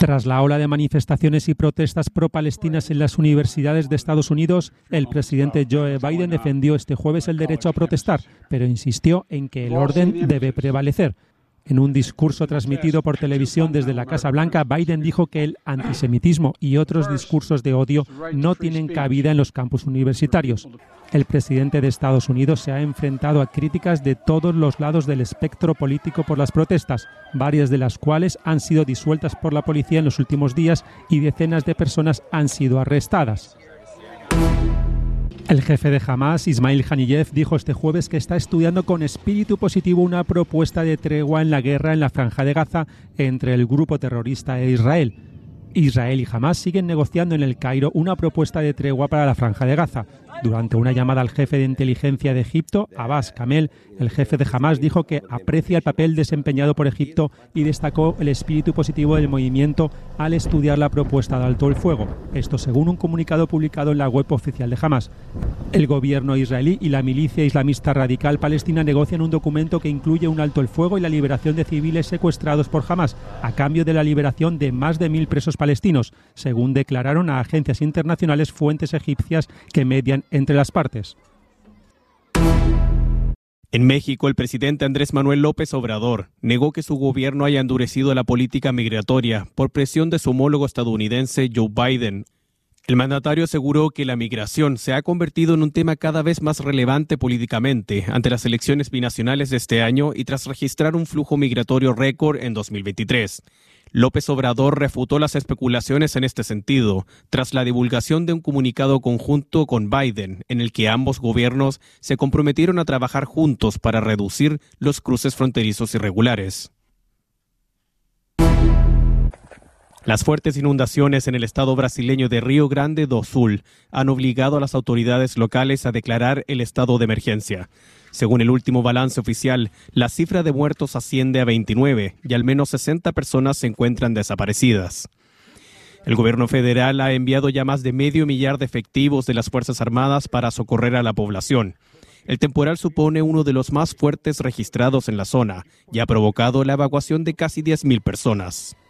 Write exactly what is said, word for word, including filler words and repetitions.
Tras la ola de manifestaciones y protestas pro-palestinas en las universidades de Estados Unidos, el presidente Joe Biden defendió este jueves el derecho a protestar, pero insistió en que el orden debe prevalecer. En un discurso transmitido por televisión desde la Casa Blanca, Biden dijo que el antisemitismo y otros discursos de odio no tienen cabida en los campus universitarios. El presidente de Estados Unidos se ha enfrentado a críticas de todos los lados del espectro político por las protestas, varias de las cuales han sido disueltas por la policía en los últimos días y decenas de personas han sido arrestadas. El jefe de Hamás, Ismail Haniyeh, dijo este jueves que está estudiando con espíritu positivo una propuesta de tregua en la guerra en la Franja de Gaza entre el grupo terrorista e Israel. Israel y Hamás siguen negociando en El Cairo una propuesta de tregua para la Franja de Gaza. Durante una llamada al jefe de inteligencia de Egipto, Abbas Kamel, el jefe de Hamás dijo que aprecia el papel desempeñado por Egipto y destacó el espíritu positivo del movimiento al estudiar la propuesta de alto el fuego. Esto según un comunicado publicado en la web oficial de Hamás. El gobierno israelí y la milicia islamista radical palestina negocian un documento que incluye un alto el fuego y la liberación de civiles secuestrados por Hamás, a cambio de la liberación de más de mil presos palestinos, según declararon a agencias internacionales fuentes egipcias que median entre las partes. En México, el presidente Andrés Manuel López Obrador negó que su gobierno haya endurecido la política migratoria por presión de su homólogo estadounidense Joe Biden. El mandatario aseguró que la migración se ha convertido en un tema cada vez más relevante políticamente ante las elecciones binacionales de este año y tras registrar un flujo migratorio récord en dos mil veintitrés. López Obrador refutó las especulaciones en este sentido, tras la divulgación de un comunicado conjunto con Biden, en el que ambos gobiernos se comprometieron a trabajar juntos para reducir los cruces fronterizos irregulares. Las fuertes inundaciones en el estado brasileño de Río Grande do Sul han obligado a las autoridades locales a declarar el estado de emergencia. Según el último balance oficial, la cifra de muertos asciende a veintinueve y al menos sesenta personas se encuentran desaparecidas. El gobierno federal ha enviado ya más de medio millar de efectivos de las Fuerzas Armadas para socorrer a la población. El temporal supone uno de los más fuertes registrados en la zona y ha provocado la evacuación de casi diez mil personas.